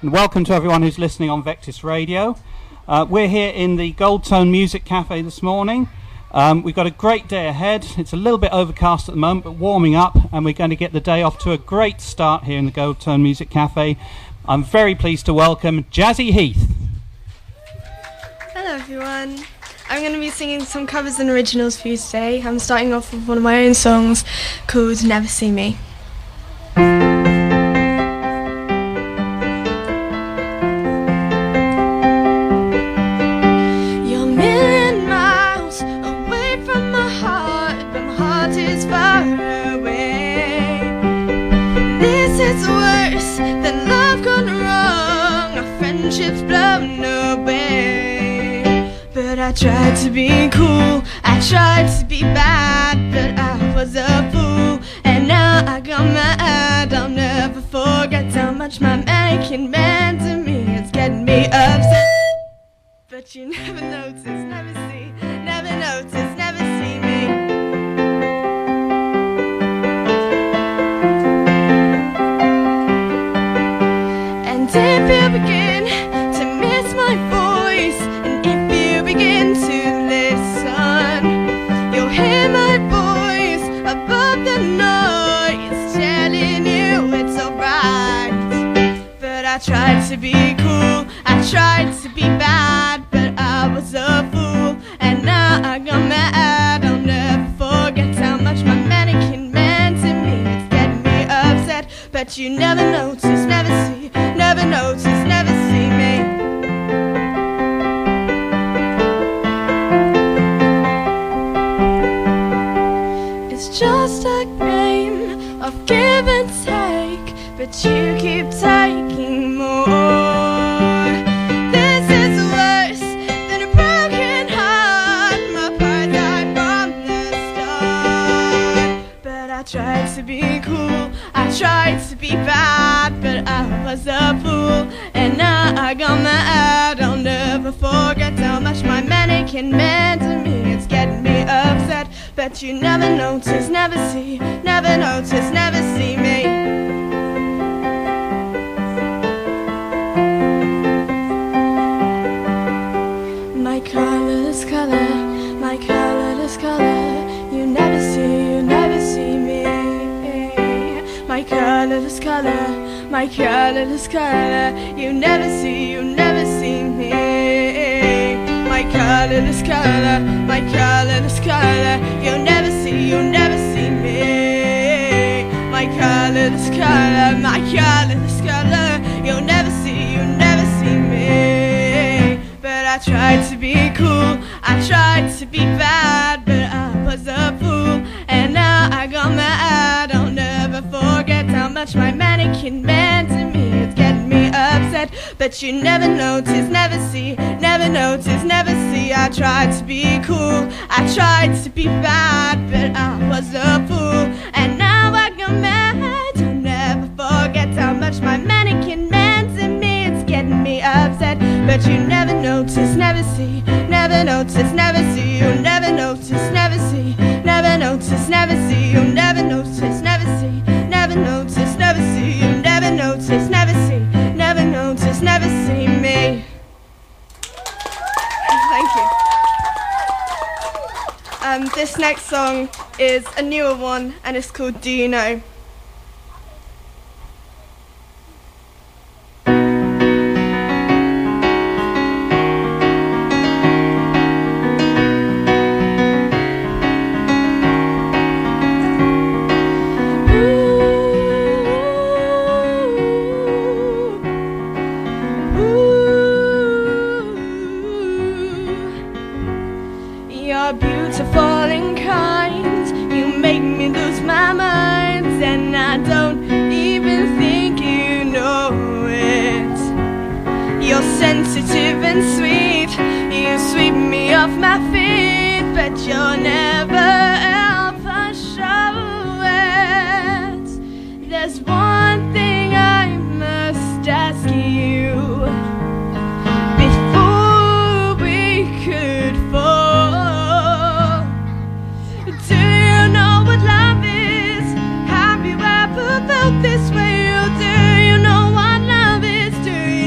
and welcome to everyone who's listening on Vectis Radio. We're here in the Goldtone Music Cafe this morning. We've got a great day ahead. It's a little bit overcast at the moment, but warming up, and we're going to get the day off to a great start here in the Goldtone Music Cafe. I'm very pleased to welcome Jazzy Heath. Hello everyone. I'm going to be singing some covers and originals for you today. I'm starting off with one of my own songs called Never See Me. I tried to be cool, I tried to be bad, but I was a fool, and now I got mad. I'll never forget how much my mannequin meant to me. It's getting me upset, but you never notice, never see, never notice, never see me. And if you begin to miss my voice, and if you begin to listen, you'll hear my voice above the noise telling you it's alright. But I tried to be cool, I tried to be bad, but I was a fool, and now I got mad. I'll never forget how much my mannequin meant to me. It's getting me upset, but you never notice, never see, never notice, never see me. Just a game of give and take, but you keep taking more. This is worse than a broken heart. My pride died from the start. But I tried to be cool, I tried to be bad, but I was a fool, and now I got mad. I'll never forget how much my mannequin meant to me. It's getting me upset, but you never notice, never see, never notice, never see me. My colorless color, my colorless color, you never see me. My colorless color, my colorless color, you never see me. My colorless color, my colorless color, you'll never see me. My colorless color, my colorless color, you'll never see me. But I tried to be cool, I tried to be bad, but I was a fool, and now I got mad. I'll never forget how much my mannequin meant to me. It's getting me upset, but you never notice, never see, never notice, never see. I tried to be cool, I tried to be bad, but I was a fool, and now I got mad. I'll never forget how much my mannequin meant to me. It's getting me upset, but you never notice, never see, never notice, never see. You'll never notice, never see, never notice, never see. You'll never notice, never see, never notice, never see. You'll never notice, never see, never notice, never see me. Thank you. This next song is a newer one, and it's called Do You Know? You're beautiful and kind, you make me lose my mind, and I don't even think you know it. You're sensitive and sweet, you sweep me off my feet, but you'll never ever show it. There's one thing I must ask you before we could fall. Do you know what love is? Have you ever felt this way? Or do you know what love is? Do you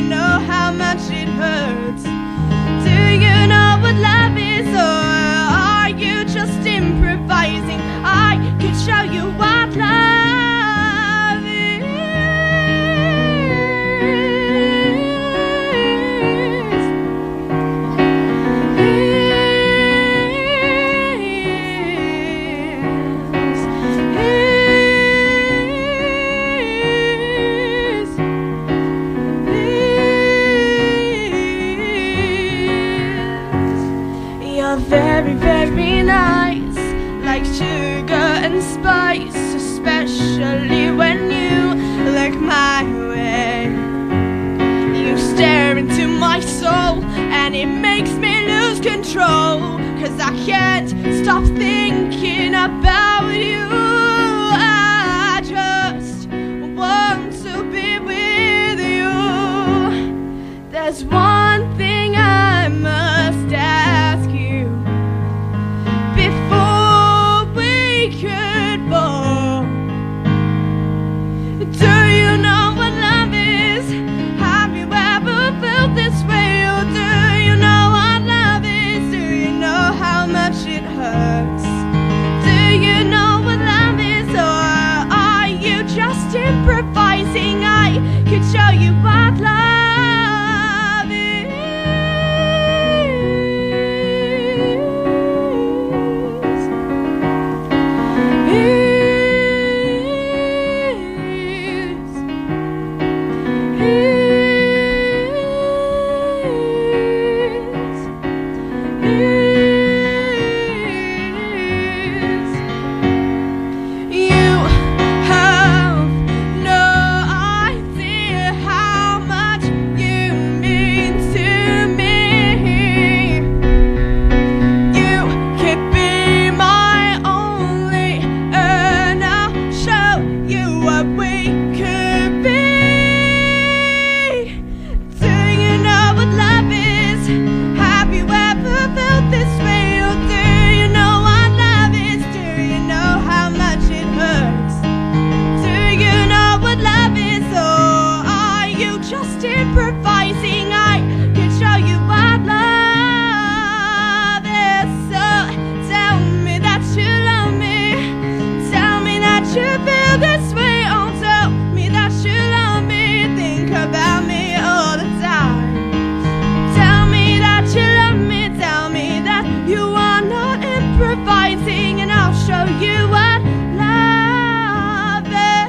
like sugar and spice, especially when you look my way. You stare into my soul and it makes me lose control, 'cause I can't stop thinking about you. I just want to be with you. There's one thing I must ask you before we could fall. Do you know what love is? Have you ever felt this way? Or do you know what love is? Do you know how much it hurts? Do you know what love is? Or are you just improvising? I could show you what love is. And I'll show you what love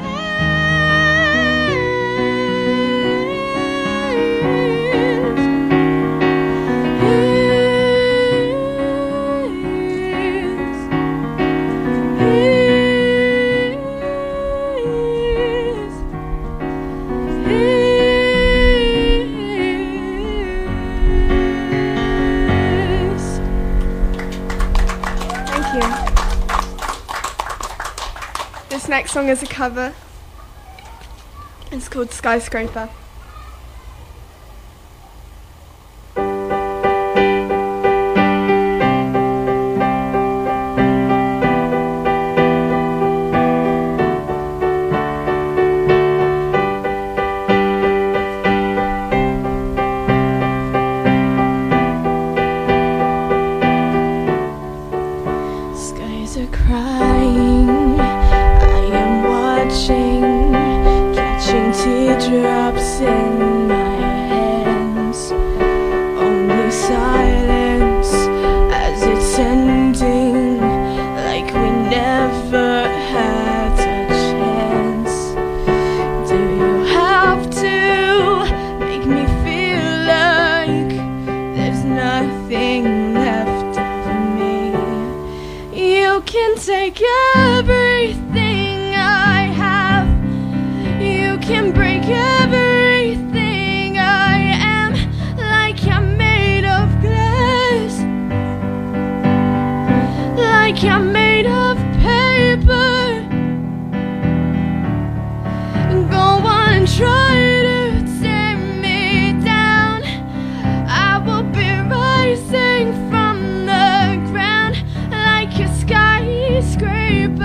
This next song is a cover. It's called Skyscraper. Skies are crying, I am watching, catching teardrops in my hands. Only silence as it's ending, like we never had a chance. Do you have to make me feel like there's nothing left of me? You can take everything I have, you can break everything I am, like I'm made of glass, like I'm made of paper. Go on and try to tear me down, I will be rising from the ground like a skyscraper,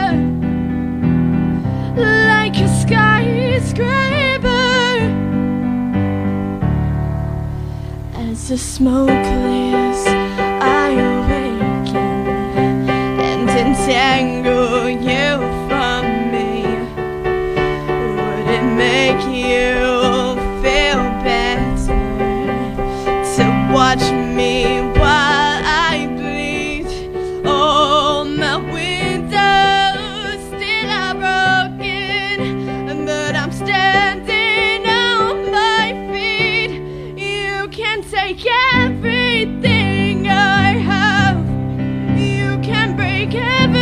like a skyscraper. As the smoke clears, I awaken and entangle you from me. Would it make you feel better to watch me while I bleed? Oh, my windows still are broken, but I'm standing on my feet. You can take everything I have, you can break everything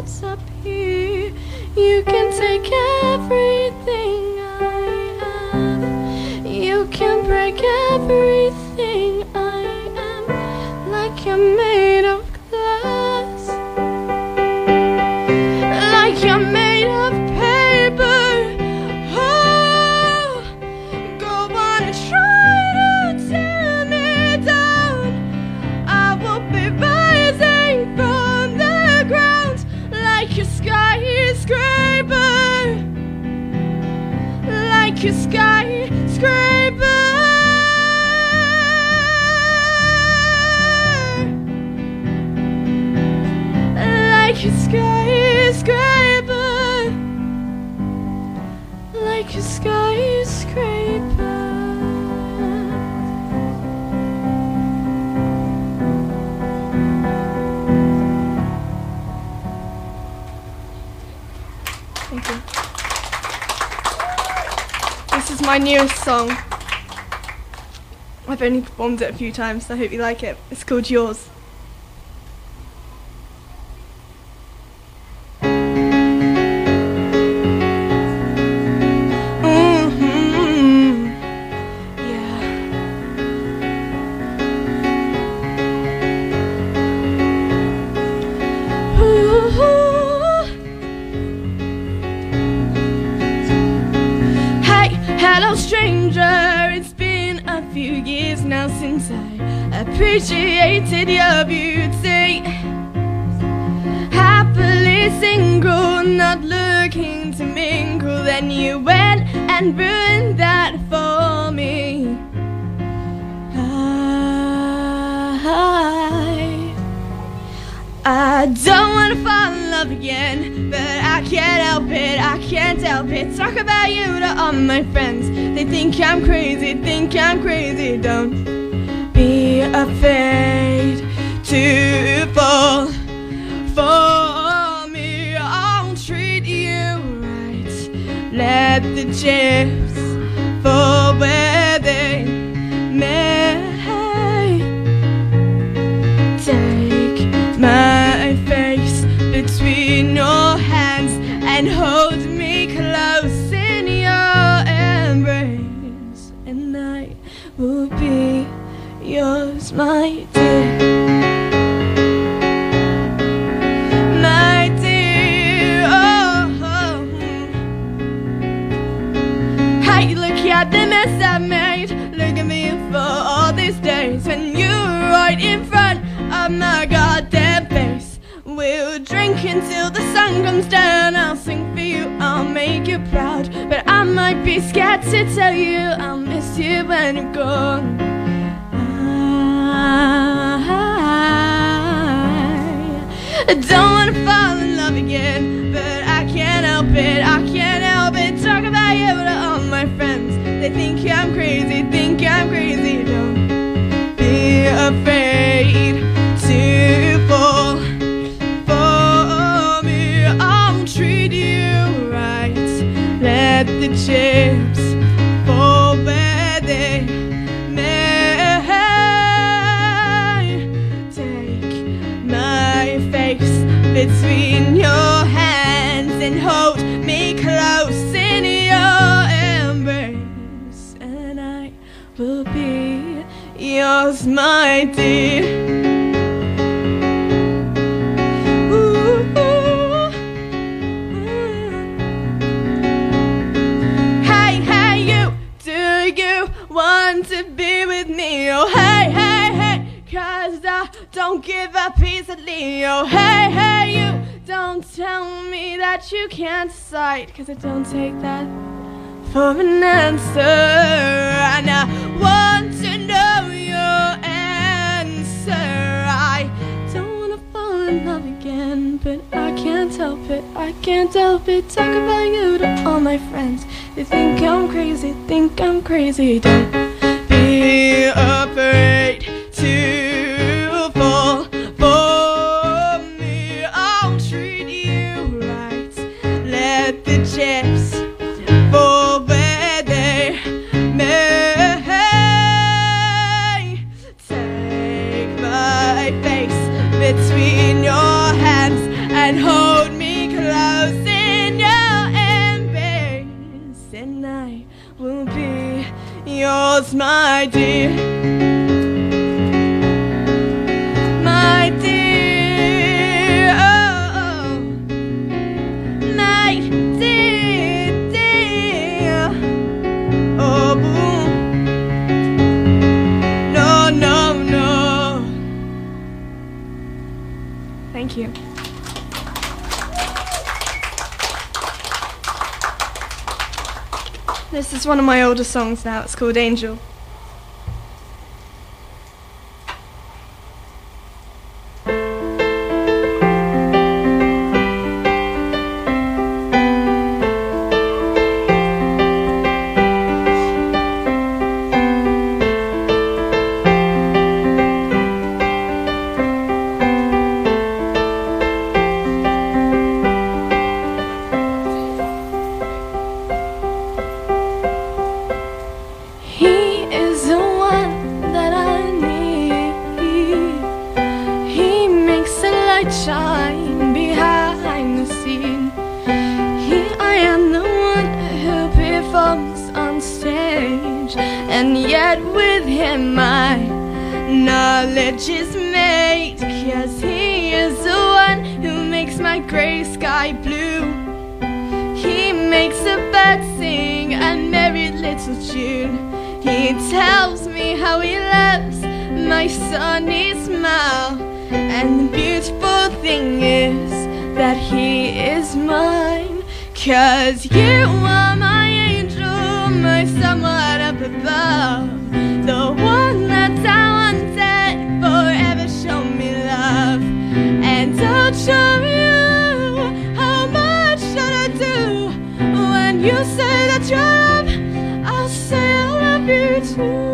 rise up here. You can take everything I have. You can break everything I am, like you're made of glass, like you're made of paper. Oh, go on and try to tear me down. I will be rising from the ground like a skyscraper, like a skyscraper. Like a skyscraper, like a skyscraper. Thank you. This is my newest song. I've only performed it a few times, so I hope you like it. It's called Yours. Hello stranger, it's been a few years now since I appreciated your beauty. Happily single, not looking to mingle, then you went and ruined that for me. I don't want to fall in love again, but I can't help it, I can't help it. Talk about you to all my friends. They think I'm crazy, Don't be afraid to fall for me. I'll treat you right. Let the chips fall where they may. Take my face between your hands and hold me close in your embrace, and I will be yours, my dear. My dear, oh. Hey, look at the mess I made. Look at me for all these days when you were right in front of my goddamn face. We'll drink until the sun comes down. I'll sing for you, I'll make you proud, but I might be scared to tell you I'll miss you when you're gone. I don't wanna fall in love again, but I can't help it, I can't help it. Talk about you to all my friends. They think I'm crazy, Don't be afraid to fall for me. I'll treat you right. Let the chips fall where they may. Take my face between your hands and hold me close in your embrace, and I will be yours, my dear. Want to be with me, oh hey, hey, hey, 'cause I don't give up easily, oh hey, hey, you don't tell me that you can't decide, 'cause I don't take that for an answer, and I want to know your answer. I don't want to fall in love again, but I can't help it, I can't help it. Talk about you to all my friends. They think I'm crazy, Don't be afraid to fall for me. I'll treat you right. Let the chips fall where they may. Take my face between your hands and hold me yours, my dear. My dear, oh, my dear, dear. Oh, boom. No, no, no. Thank you. This is one of my older songs now. It's called Angel. Shine behind the scene. Here I am, the one who performs on stage, and yet with him my knowledge is made. 'Cause he is the one who makes my grey sky blue. He makes a bird sing a merry little tune. He tells me how he loves my sunny smile. And the beautiful thing is that he is mine. 'Cause you are my angel, my someone up above, the one that I wanted forever show me love. And I'll show you how much should I do. When you say that you're love, I'll say I love you too.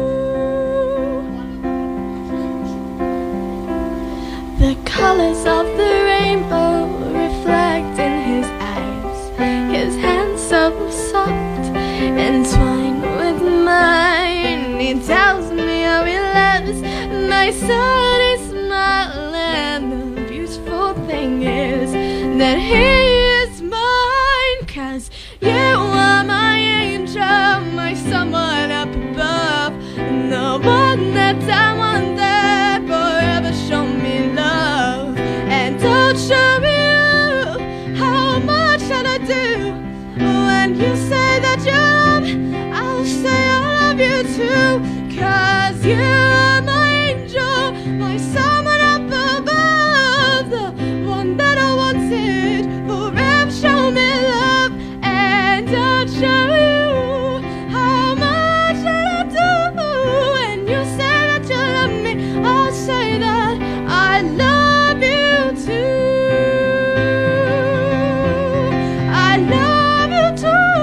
The colors of the rainbow reflect in his eyes. His hands so soft, entwined with mine. He tells me how he loves my sunny smile. And the beautiful thing is that he is mine. 'Cause you are my angel, my someone up above, the one that I wanted forever show me love. And I'll show you how much should I do. When you say that you love, I'll say I love you too. 'Cause you are my angel, my someone up above, the one that I wanted forever show me love. And I'll show you how much should I do. When you say that you love me, I'll say that I love you too. I love you too.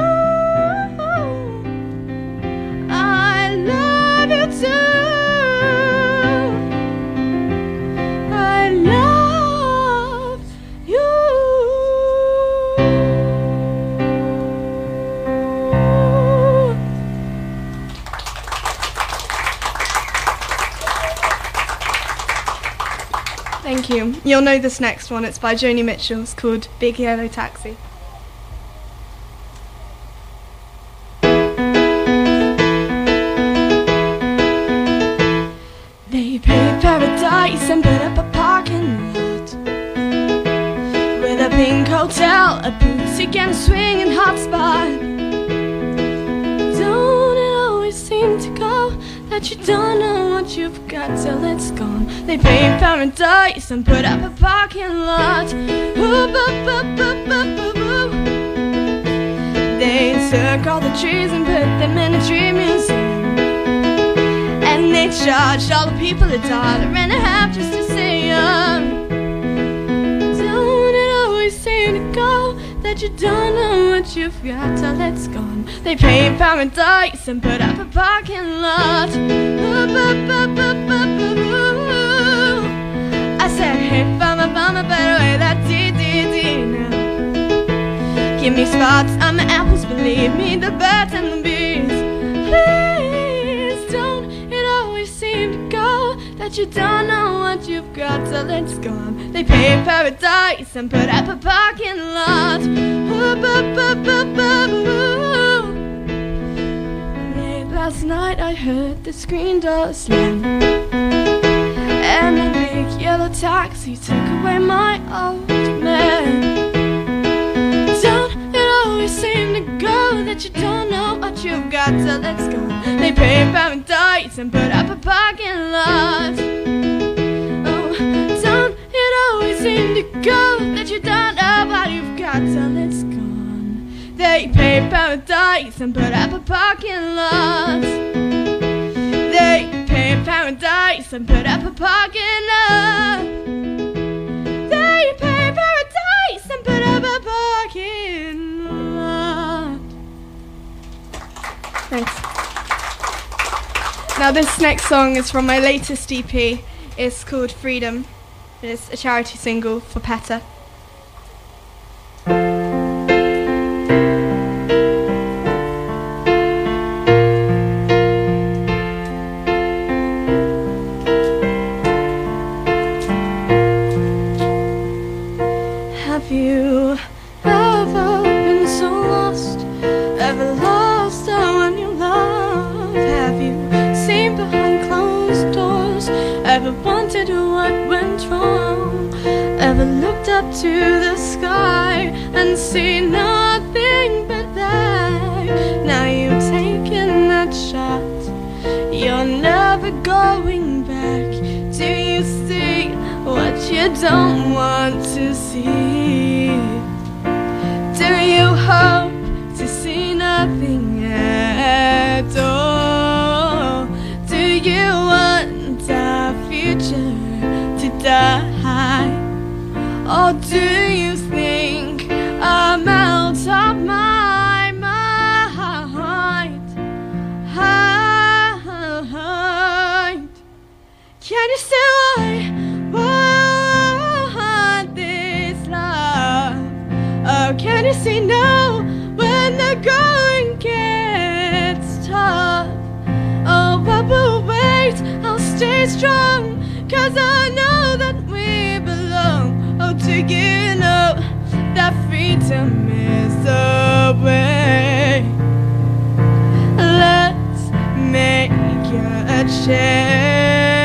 I love you too. I love you. Thank you. You'll know this next one. It's by Joni Mitchell. It's called Big Yellow Taxi. They paid paradise and put up a parking lot with a pink hotel, a boutique and swinging hotspot. Don't it always seem to go that you don't know what you've got till it's gone? They paid paradise and put up a parking lot. Ooh, boo, boo, boo, boo, boo, boo. They took all the trees and put them in a tree museum, and they charged all the people $1.50 just to see them. Don't it always seem to go that you don't know what you've got till it's gone? They paid paradise and put up a parking lot. Ooh, boo, boo, boo, boo, boo, boo. I said, hey, bummer, better way that dee now. Give me spots on the apples, believe me, the birds and the bees. Please don't it always seem to go that you don't know what you've got till it's gone? They paid paradise and put up a parking lot. Ooh, boo, boo, boo, boo, boo. Late last night I I heard the screen door slam, and the big yellow taxi took away my old man. Don't it always seem to go that you don't know what you've got till it's gone? They pay paradise and put up a parking lot. Oh, don't it always seem to go that you don't know what you've got till it's gone? They pay paradise and put up a parking lot. They pay paradise and put up a parking lot. They pay paradise and put up a parking lot. Thanks. Now this next song is from my latest EP. It's called Freedom. It's a charity single for PETA. Have you ever been so lost? Ever lost someone you love? Have you seen behind closed doors? Ever wondered what went wrong? Ever looked up to the sky and seen nothing but that? Now you've taken that shot, you're never going back. Do you see what you don't want to see? Do you hope to see nothing at all? Do you want our future to die? Or do you think I'm out of my mind? Can you see why? Oh, can you see now when the going gets tough? Oh, I will wait, I'll stay strong, 'cause I know that we belong. Oh, do you know that freedom is the way? Let's make a change.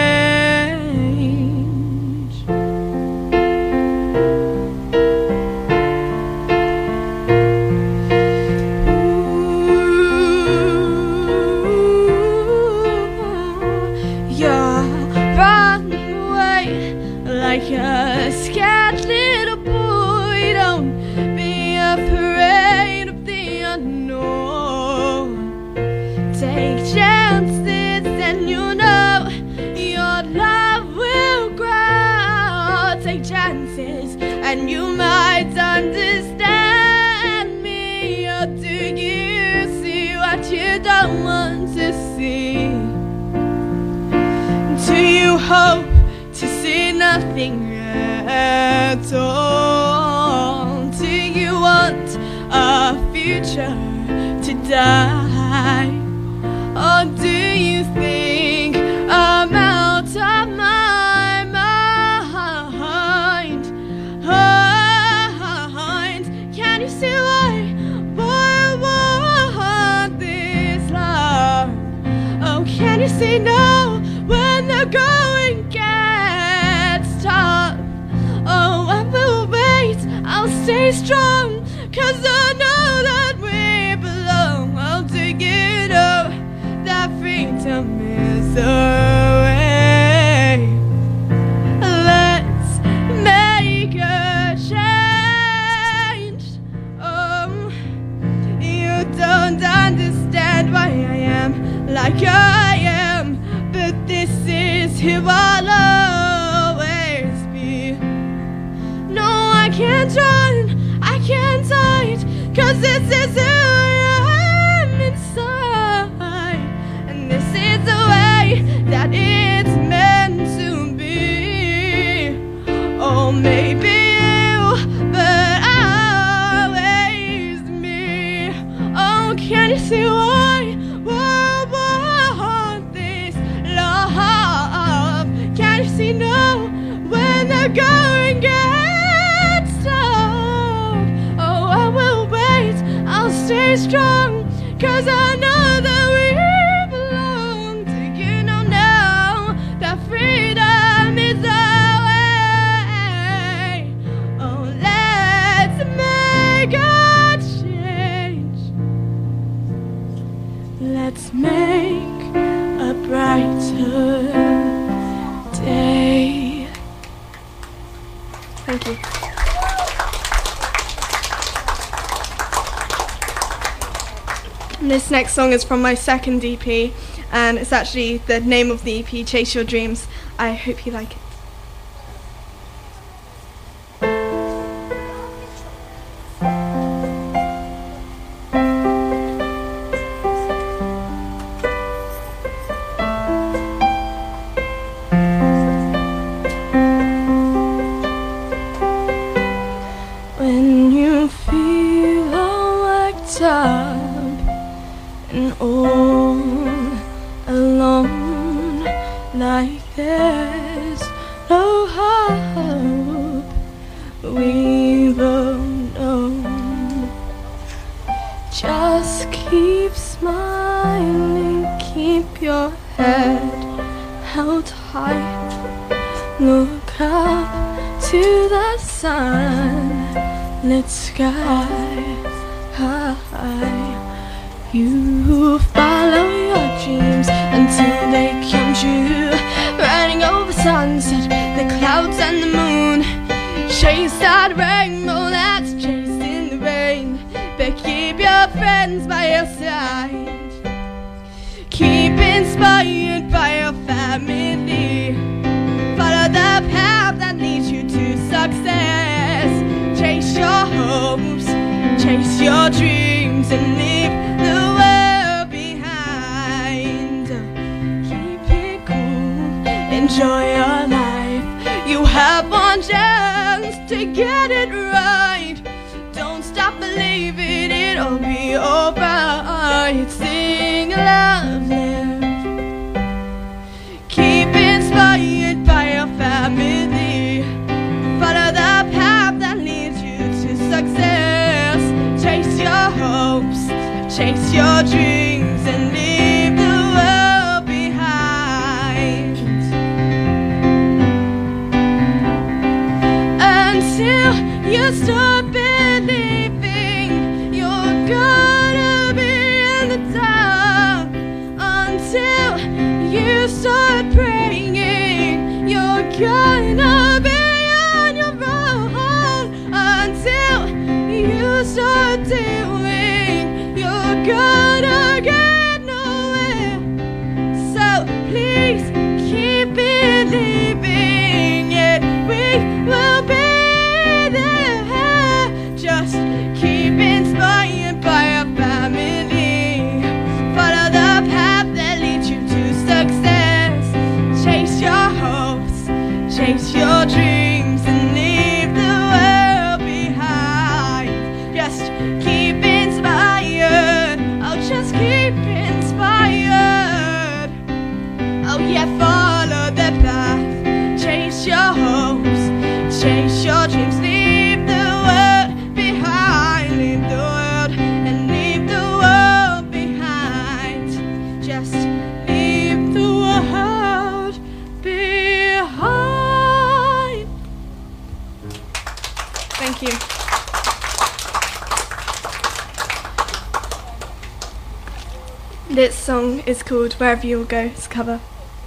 Like a scared little boy, don't be afraid of the unknown. Take chances and you know your love will grow. Take chances and you might understand me. Or do you see what you don't want to see? Do you hope to see nothing at all? Do you want a future to die? Or do you think I'm out of my mind? Can you see why I want this love? Oh, can you see now when the going gets tough? Oh, I will wait, I'll stay strong, 'cause I know that we belong. Oh, do you know that freedom is the way? Let's make a change. Oh, you don't understand why I am like I am, but this is who I'll always be. No, I can't run, I can't hide, 'cause this is who I am inside. And this is the way that it's meant to be. Oh, maybe you, but always me. Oh, can you see why? See now when the going gets tough. Oh, I will wait, I'll stay strong, 'cause I know that we belong. This next song is from my second EP, and it's actually the name of the EP, Chase Your Dreams. I hope you like it. When you feel all worked up and all alone, like there's no hope, we both know. Just keep smiling, keep your head held high. Look up to the sunlit sky. You follow your dreams until they come true, riding over sunset, the clouds and the moon. Chase that rainbow that's chasing the rain, but keep your friends by your side. Keep inspired by your family, follow the path that leads you to success. Chase your hopes, chase your dreams, and leave the world behind. Keep it cool, enjoy your life. You have one chance to get it right. Don't stop believing it'll be alright. Sing love, live. Keep inspired by your family, follow the path that leads you to success. Chase your hopes, chase your dreams, and leave the world behind. Until you start believing you're gonna be in the dark, until you start praying you're gonna be on your own, until you start doing you're gonna get nowhere. So please keep believing it, we will be there. Just keep inspired by your family, follow the path that leads you to success. Chase your hopes, chase your dreams, and leave the world behind. Just keep inspired, oh just keep inspired. Oh yeah, follow the path, chase your hopes, chase your dreams, leave the world behind. Leave the world and leave the world behind. Just leave the world behind. Thank you. This song is called Wherever You'll Go. It's a cover.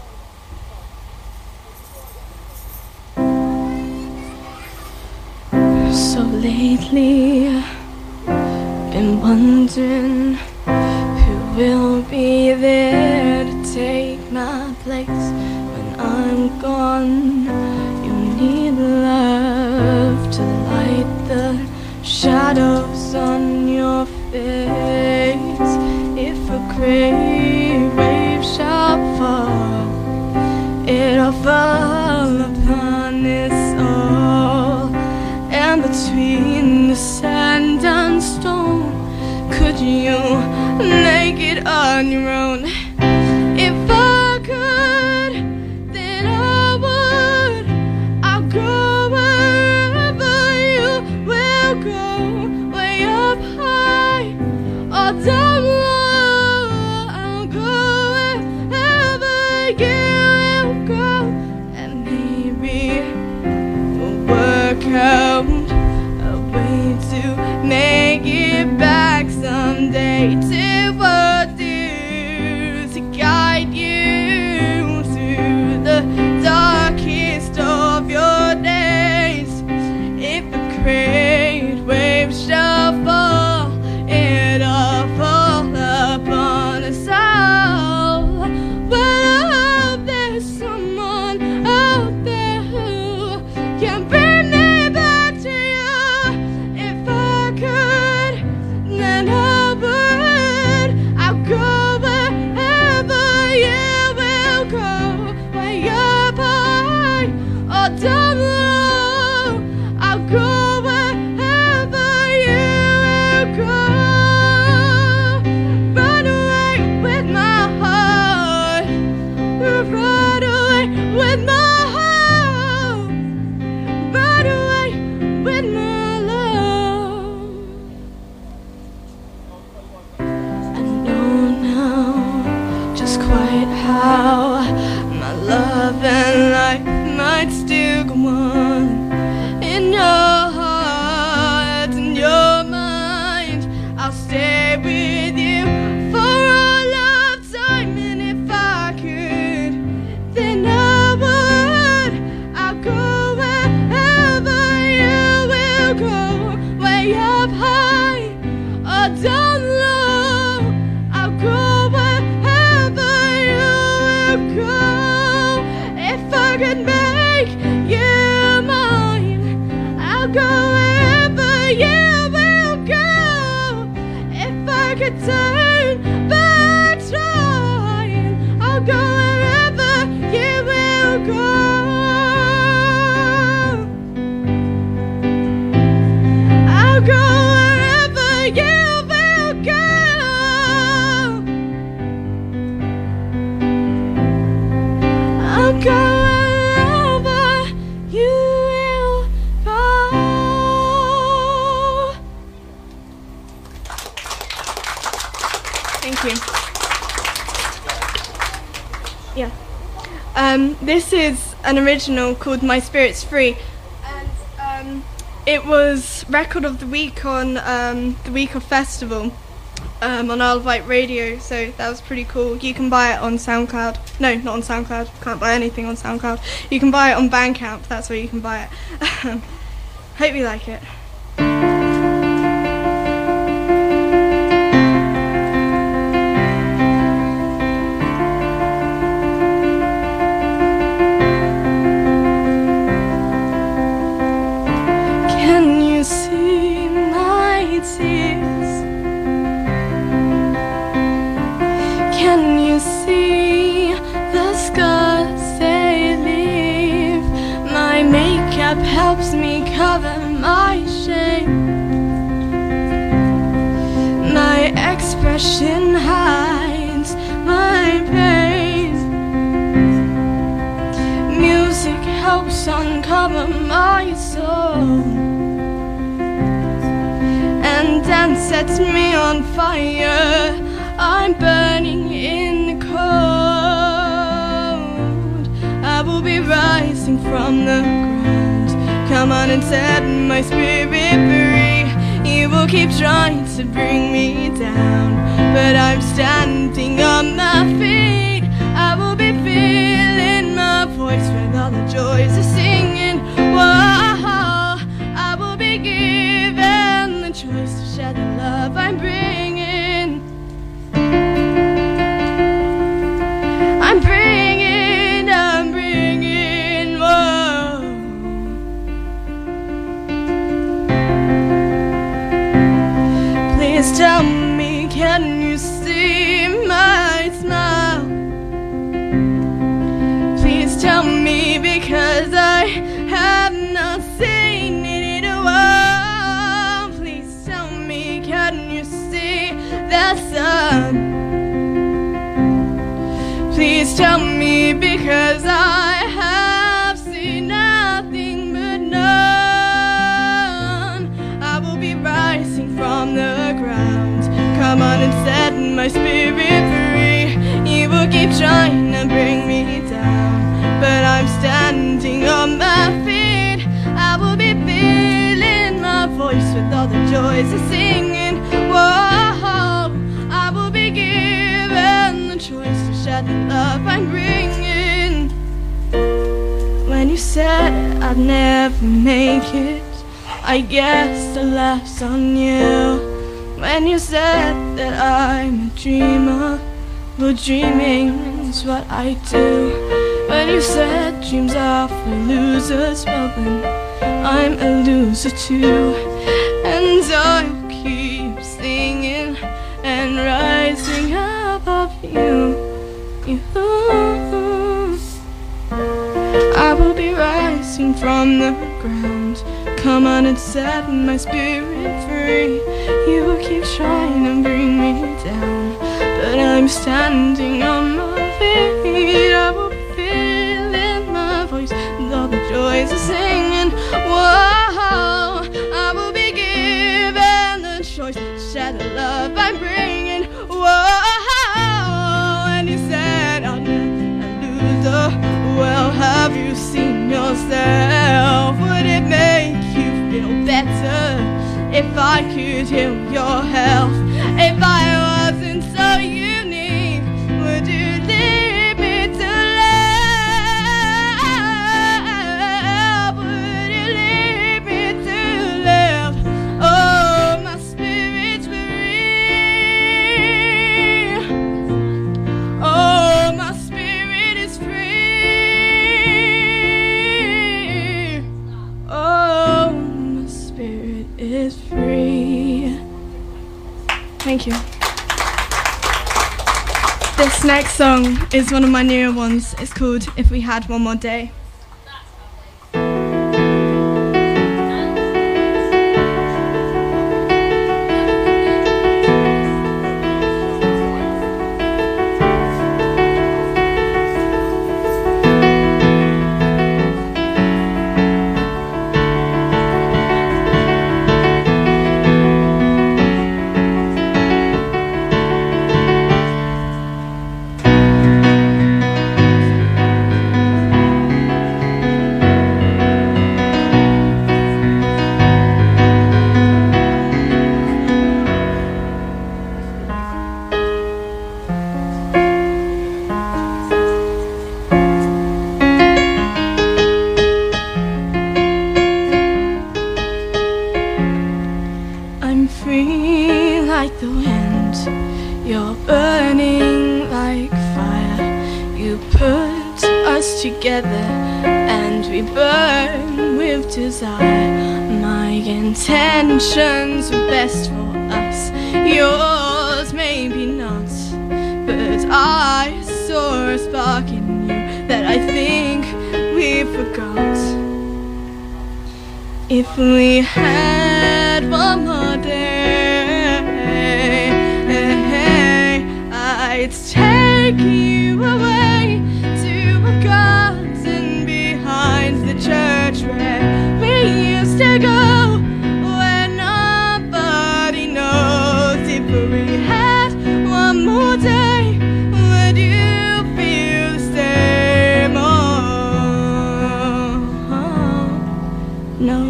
So lately, been wondering who will be there to take my place when I'm gone. You need love to light the shadows on your face. If a great wave shall fall, it'll fall upon us all. And between the sand and stone, could you make it on your own? If I could, then I would. I'll go wherever you will go, way up high or down low. I'll go wherever you will go, and maybe we'll work out a way to make it back someday. To what to guide you through the darkest of your days. If a great wave shall fall, it'll fall I don't know. I'll go wherever you will go. If I could make you mine, I'll go wherever you will go. If I could turn back time, I'll go wherever you will go. I'll go wherever you will go. I'll go wherever you will go. Thank you. Yeah. This is an original called My Spirit's Free, and it was record of the week on the Week of Festival on Isle of Wight Radio, so that was pretty cool. You can buy it on SoundCloud. No, not on SoundCloud. Can't buy anything on SoundCloud. You can buy it on Bandcamp. That's where you can buy it. Hope you like it. Can you see my tears? Can you see the scars they leave? My makeup helps me cover my shame. My expression hides my pain. Music helps uncover my soul, and dance sets me on fire. I'm burning in the cold. I will be rising from the ground. Come on and set my spirit free. You will keep trying to bring me down, but I'm standing on my feet. I will be feeling my voice with all the joys of singing. Whoa, I will be given the choice to share the love I'm bringing. I'm bringing, whoa. Please tell me, can you see my smile? Please tell me, because I have not seen it in a while. Please tell me, can you see the sun? Please tell me, because I have seen nothing but none. I will be rising from the ground. Come on and set my spirit free. You will keep trying to bring me down, but I'm standing on my feet. I will be feeling my voice with all the joys of singing. Whoa, I will be given the choice to share the love I'm bringing. When you said I'd never make it, I guess the laugh's on you. When you said that I'm a dreamer, well, dreaming is what I do. When you said dreams are for losers, well then I'm a loser too. And I'll keep singing and rising above you. I will be rising from the ground. Come on and set my spirit free. You will keep trying to bring me down, but I'm standing on my feet. I will be feeling my voice and all the joys of singing. Whoa, I will be given the choice to share the love I'm bringing. Whoa, and you said I'm a loser. Well, have you seen yourself? Would it make you feel better if I could heal your health? If I wasn't so unique, would you leave me to live? Would you leave me to live? Oh, my spirit's free. Thank you. This next song is one of my newer ones. It's called If We Had One More Day. Intentions are best for us, yours maybe not, but I saw a spark in you that I think we forgot. If we had one more day, I'd take you away to a garden behind the church where we used to go. If we had one more day, would you feel the same? Oh, no.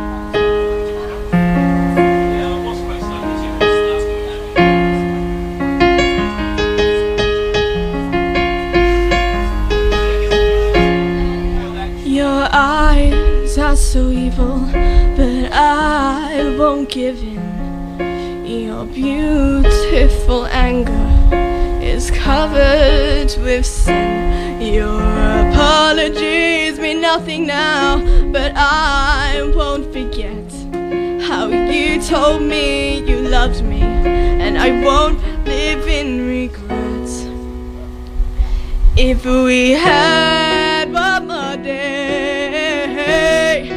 Your eyes are so evil, but I won't give in. Your beautiful anger is covered with sin. Your apologies mean nothing now, but I won't forget how you told me you loved me, and I won't live in regret. If we had one more day,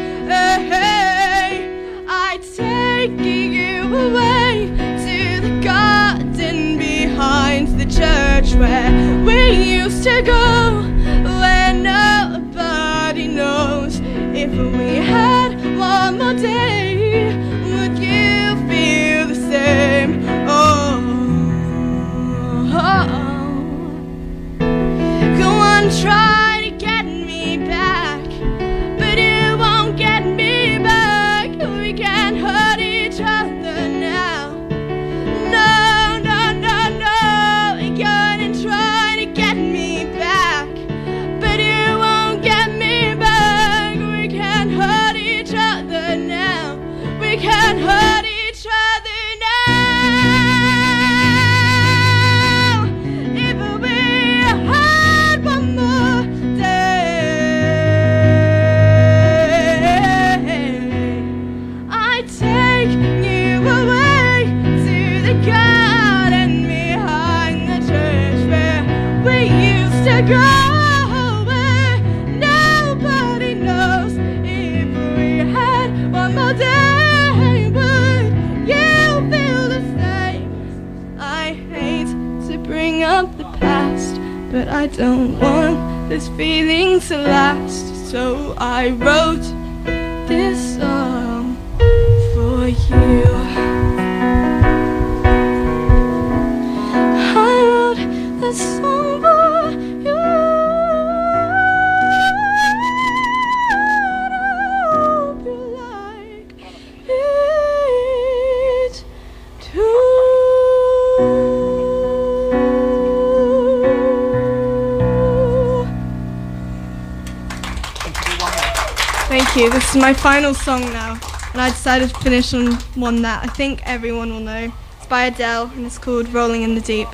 I'd take you away to the garden behind the church where we used to go, where nobody knows. If we had one more day, would you feel the same? Oh, go on, try to get me back, but it won't get me back. We can't hurt each other now. No, no, no, no. You're gonna try to get me back, but it won't get me back. We can't hurt each other now. We can't hurt each other now. If we had one more day, I'd take you away to the garden behind the church where we used to go, where nobody knows. If we had one more day, would you feel the same? I hate to bring up the past, but I don't want this feeling to last. So I wrote this song for you. I wrote this song for you. I hope you like it too. Thank you. This is my final song now, and I decided to finish on one that I think everyone will know. It's by Adele, and it's called Rolling in the Deep.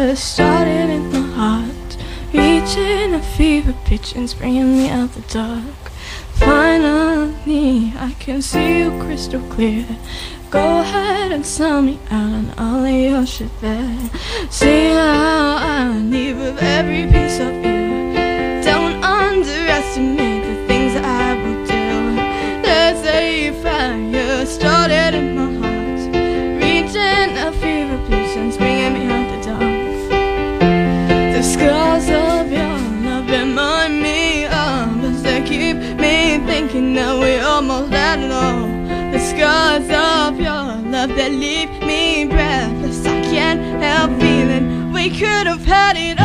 fire started in my heart, reaching a fever pitch and bringing me out the dark. Finally, I can see you crystal clear. Go ahead and sell me out on all of your shit there. See how I leave with every piece of you. Don't underestimate the things that I will do. There's a fire started in my heart, reaching a fever pitch and bringing me out the dark. The scars of your love remind me of us. They keep me thinking that we almost had it all. The scars of your love that leave me breathless. I can't help feeling we could have had it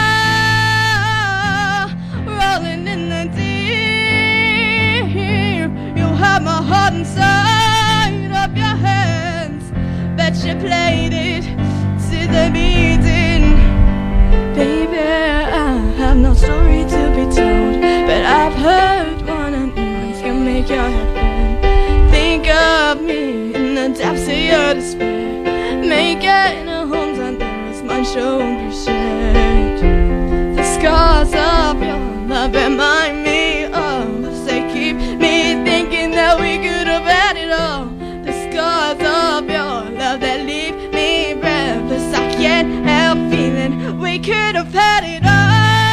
all. Rolling in the deep, you have my heart inside of your hands. Bet you played it to the beating. Baby, I have no story to be told, but I've heard one of these can make your head burn. Think of me in the depths of your despair. Make it a home's under us, mine sure won't be shared. The scars of your love remind me of us. They keep me thinking that we could have had it all. The scars of your love that leave me breathless. I can't help feeling we could have had it all.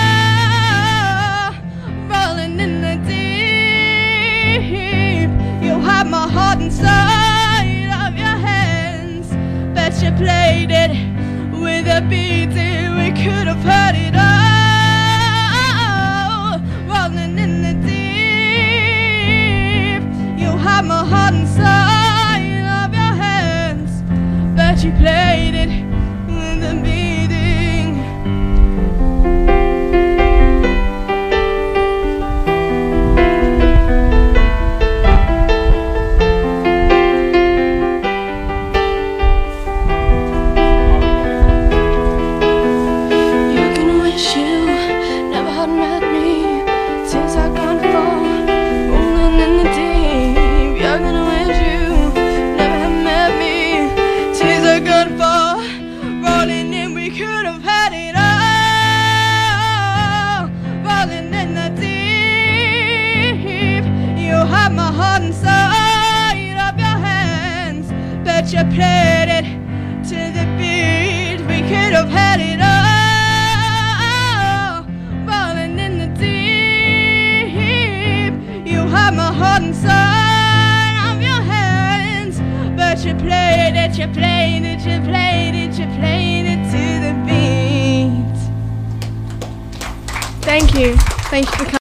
Rolling in the deep, you have my heart inside of your hands. Bet you played it with a beating. We could have had it all. Rolling in the deep, you have my heart inside of your hands. Bet you played it with a beating. You played it to the beat. We could have had it all. Rolling in the deep, you have my heart inside of your hands. But you played it, you played it, you played it, you played it to the beat. Thank you for coming.